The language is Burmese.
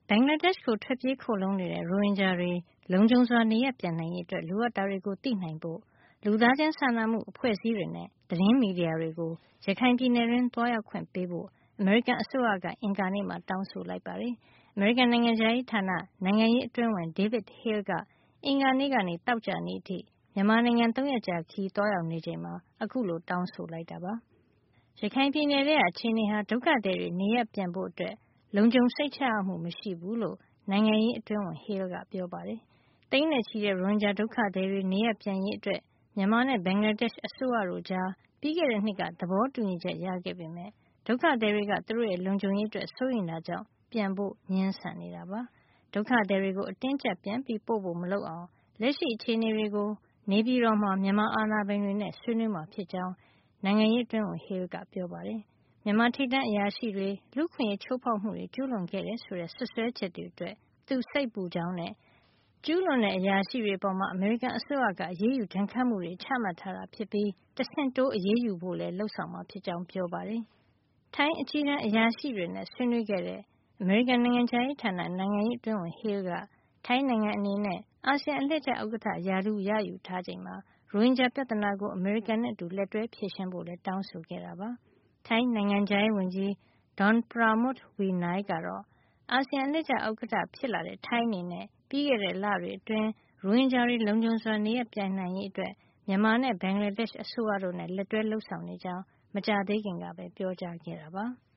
ဘင်္ဂလားဒေ့ရှ်ကို ထွက်ပြေးခိုလှုံနေတဲ့ ရိုဟင်ဂျာတွေ လုံခြုံစွာ နေရပ်ပြန်နိုင်ရေးအတွက် လိုအပ်တာတွေကို သိနိုင်ဖို့ လူသားချင်းစာနာမှုအဖွဲ့အစည်းတွေနဲ့ သတင်းမီဒီယာတွေကို ရခိုင်ပြည်နယ်တွင်း သွားရောက်ခွင့်ပေးဖို့ အမေရိကန်အစိုးရက အင်္ဂါနေ့မှာ တောင်းဆိုလိုက်ပါတယ်။ အမေရိကန်နိုင်ငံခြားရေးဌာန နိုင်ငံရေးအတွင်းဝန် David Hale က အင်္ဂါနေ့ကနေ သောကြာနေ့အထိ မြန်မာနိုင်ငံ ၃ ရက်ကြာခရီး သွားရောက်နေချိန်မှာ အခုလို တောင်းဆိုလိုက်တာပါ။ ရခိုင်ပြည်နယ်ထဲက အခြေအနေဟာ ဒုက္ခသည်တွေ နေရပ်ပြန်ဖို့ လုံခြုံစိတ်ချရမှု မရှိဘူးလို့ နိုင်ငံရေးအတွင်းဝန် Hale က ပြောပါတယ်။ သိန်းနဲ့ချီတဲ့ ရိုဟင်ဂျာဒုက္ခသည်တွေ နေရပ်ပြန်ရေးအတွက် မြန်မာနဲ့ ဘင်္ဂလားဒေ့ရှ် အစိုးရတို့ကြား ပြီးခဲ့တဲ့နှစ်က သဘောတူညီချက် ရခဲ့ပေမယ့် ဒုက္ခသည်တွေက သူတို့ရဲ့ လုံခြုံရေးအတွက် စိုးရိမ်တာကြောင့် ပြန်ဖို့ ငြင်းဆန်နေတာပါ။ ဒုက္ခသည်တွေကို အတင်းအကျပ် ပြန်ပို့ဖို့ မလုပ်အောင် လက်ရှိအခြေအနေတွေကို နေပြည်တော်မှာ မြန်မာအာဏာပိုင်တွေနဲ့ ဆွေးနွေးမှာဖြစ်ကြောင်း နိုင်ငံရေးအတွင်းဝန် Hale က ပြောပါတယ်။ မြန်မာထိပ်တန်းအရာရှိတွေ လူ့အခွင့်ရေး ချိုးဖောက်မှုတွေ ကျူးလွန်ခဲ့တယ်ဆိုတဲ့ စွပ်စွဲချက်တွေအတွက် သူစိတ်ပူကြောင်းနဲ့ ကျူးလွန်တဲ့အရာရှိတွေအပေါ် အမေရိကန်အစိုးရက အရေးယူဒဏ်ခတ်မှုတွေ ချမှတ်ထားတာဖြစ်ပြီး တဆင့်တိုး အရေးယူဖို့လည်း လုပ်ဆောင်မှာဖြစ်ကြောင်း ပြောပါတယ်။ ထိုင်းအကြီးတန်းအရာရှိတွေနဲ့ ဆွေးနွေးခဲ့တဲ့ အမေရိကန်နိုင်ငံခြားရေးဌာန နိုင်ငံရေးအတွင်းဝန် Hale က ထိုင်းနိုင်ငံအနေနဲ့ အာဆီယံအလှည့်ကျ ဥက္ကဋ္ဌရာထူး ရယူထားချိန်မှာ ရိုဟင်ဂျာပြဿနာကို အမေရိကန်နဲ့အတူ လက်တွဲဖြေရှင်းဖို့လည်း တောင်းဆိုခဲ့တာပါ။ ထိုင်းနိုင်ငံခြားရေးဝန်ကြီး Don Pramudwinai ကတော့ အာဆီယံအလှည့်ကျ ဥက္ကဋ္ဌဖြစ်လာတဲ့ ထိုင်းအနေနဲ့ ပြီးခဲ့တဲ့လတွေအတွင်း ရိုဟင်ဂျာတွေ လုံခြုံစွာ နေရပ်ပြန်နိုင်ရေးအတွက် မြန်မာနဲ့ ဘင်္ဂလားဒေ့ရှ် အစိုးရတို့နဲ့ လက်တွဲလုပ်ဆောင်နေကြောင်း မကြာသေးခင်ကပဲ ပြောကြားခဲ့တာပါ။